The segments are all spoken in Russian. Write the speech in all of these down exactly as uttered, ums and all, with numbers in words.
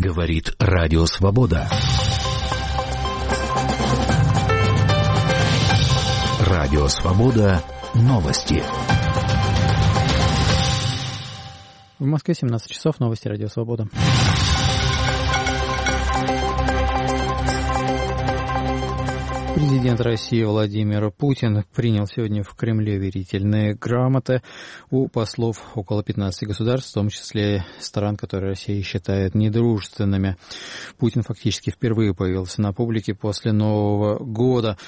Говорит Радио Свобода. Радио Свобода. Новости. В Москве семнадцать часов. Новости Радио Свобода. Президент России Владимир Путин принял сегодня в Кремле верительные грамоты у послов около пятнадцати государств, в том числе стран, которые Россия считает недружественными. Путин фактически впервые появился на публике после Нового года.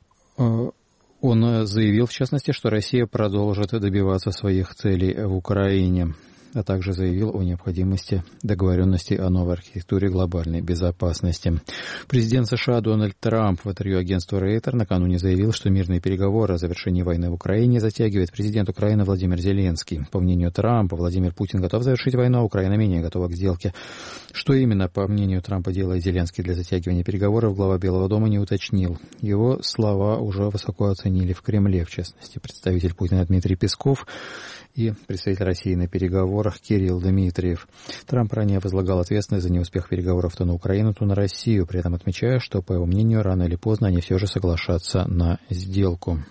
Он заявил, в частности, что Россия продолжит добиваться своих целей в Украине, а также заявил о необходимости договоренности о новой архитектуре глобальной безопасности. Президент США Дональд Трамп в интервью агентству Рейтер накануне заявил, что мирные переговоры о завершении войны в Украине затягивает президент Украины Владимир Зеленский. По мнению Трампа, Владимир Путин готов завершить войну, а Украина менее готова к сделке. Что именно, по мнению Трампа, делает Зеленский для затягивания переговоров, глава Белого дома не уточнил. Его слова уже высоко оценили в Кремле, в частности, представитель Путина Дмитрий Песков и представитель России на переговорах Кирилл Дмитриев. Трамп ранее возлагал ответственность за неуспех переговоров то на Украину, то на Россию, при этом отмечая, что, по его мнению, рано или поздно они все же соглашатся на сделку.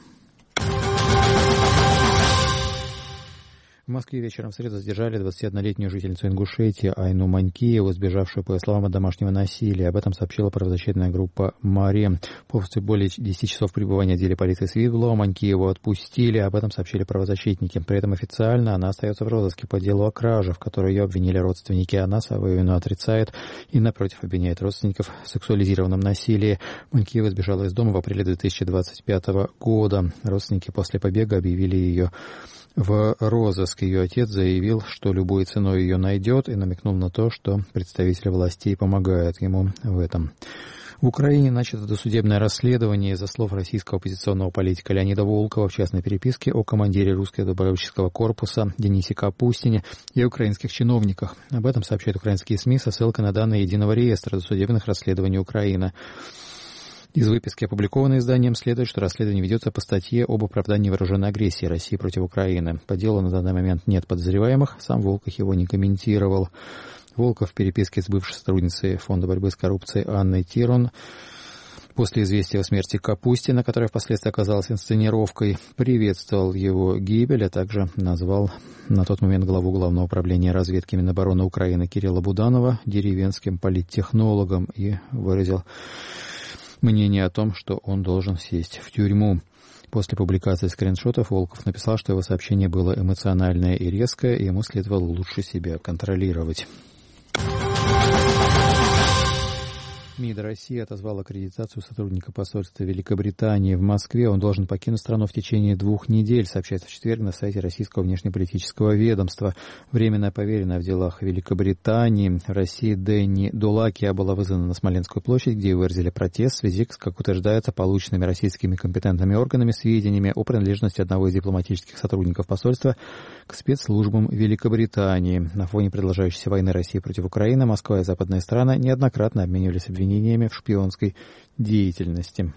В Москве вечером в среду задержали двадцатиоднолетнюю жительницу Ингушетии Айну Манькиеву, сбежавшую, по ее словам, от домашнего насилия. Об этом сообщила правозащитная группа «Маре». После более десяти часов пребывания в отделе полиции Свиблова Манькиеву отпустили. Об этом сообщили правозащитники. При этом официально она остается в розыске по делу о краже, в которой ее обвинили родственники. Она свою вину отрицает и, напротив, обвиняет родственников в сексуализированном насилии. Манькиева сбежала из дома в апреле две тысячи двадцать пятого года. Родственники после побега объявили ее в розыск. Ее отец заявил, что любой ценой ее найдет, и намекнул на то, что представители властей помогают ему в этом. В Украине начато досудебное расследование из-за слов российского оппозиционного политика Леонида Волкова в частной переписке о командире русского добровольческого корпуса Денисе Капустине и украинских чиновниках. Об этом сообщают украинские СМИ со ссылкой на данные Единого реестра досудебных расследований Украины. Из выписки, опубликованной изданием, следует, что расследование ведется по статье об оправдании вооруженной агрессии России против Украины. По делу на данный момент нет подозреваемых, сам Волков его не комментировал. Волков в переписке с бывшей сотрудницей Фонда борьбы с коррупцией Анной Тирон после известия о смерти Капустина, которая впоследствии оказалась инсценировкой, приветствовал его гибель, а также назвал на тот момент главу Главного управления разведки Минобороны Украины Кирилла Буданова деревенским политтехнологом и выразил мнение о том, что он должен сесть в тюрьму. После публикации скриншотов Волков написал, что его сообщение было эмоциональное и резкое, и ему следовало лучше себя контролировать. МИД России отозвал аккредитацию сотрудника посольства Великобритании в Москве. Он должен покинуть страну в течение двух недель, сообщается в четверг на сайте Российского внешнеполитического ведомства. Временная поверенная в делах Великобритании в России Дэнни Дулакия была вызвана на Смоленскую площадь, где выразили протест в связи с, как утверждается, полученными российскими компетентными органами сведениями о принадлежности одного из дипломатических сотрудников посольства к спецслужбам Великобритании. На фоне продолжающейся войны России против Украины Москва и западные страны неоднократно обменивались обвинениями в шпионской деятельности.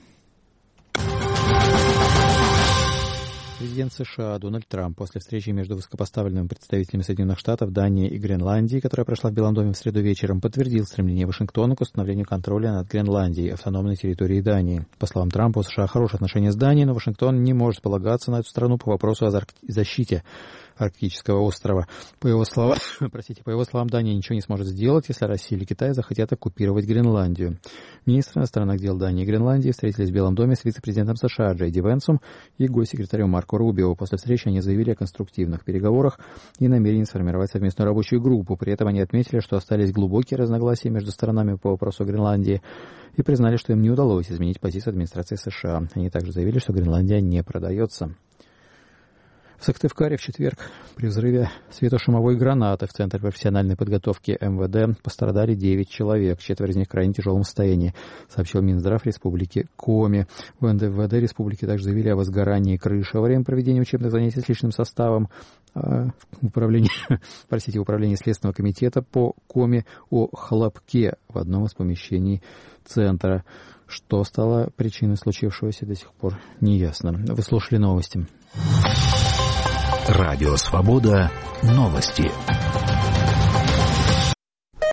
Президент США Дональд Трамп после встречи между высокопоставленными представителями Соединенных Штатов, Дании и Гренландии, которая прошла в Белом доме в среду вечером, подтвердил стремление Вашингтона к установлению контроля над Гренландией, автономной территорией Дании. По словам Трампа, у США хорошие отношения с Данией, но Вашингтон не может полагаться на эту страну по вопросу о защите Арктического острова. По его словам, простите, по его словам, Дания ничего не сможет сделать, если Россия или Китай захотят оккупировать Гренландию. Министры иностранных дел Дании и Гренландии встретились в Белом доме с вице-президентом США Джей Ди Венсом и госсекретарем Марко Рубио. После встречи они заявили о конструктивных переговорах и намерении сформировать совместную рабочую группу. При этом они отметили, что остались глубокие разногласия между сторонами по вопросу Гренландии и признали, что им не удалось изменить позицию администрации США. Они также заявили, что Гренландия не продается. В Сыктывкаре в четверг при взрыве светошумовой гранаты в Центре профессиональной подготовки эм вэ дэ пострадали девять человек, четверо из них в крайне тяжелом состоянии, сообщил Минздрав Республики Коми. В эн дэ вэ дэ республики также заявили о возгорании крыши во время проведения учебных занятий с личным составом. Управление, простите, управление Следственного комитета по Коми о хлопке в одном из помещений центра. Что стало причиной случившегося, до сих пор не ясно. Вы слушали новости. Радио Свобода. Новости.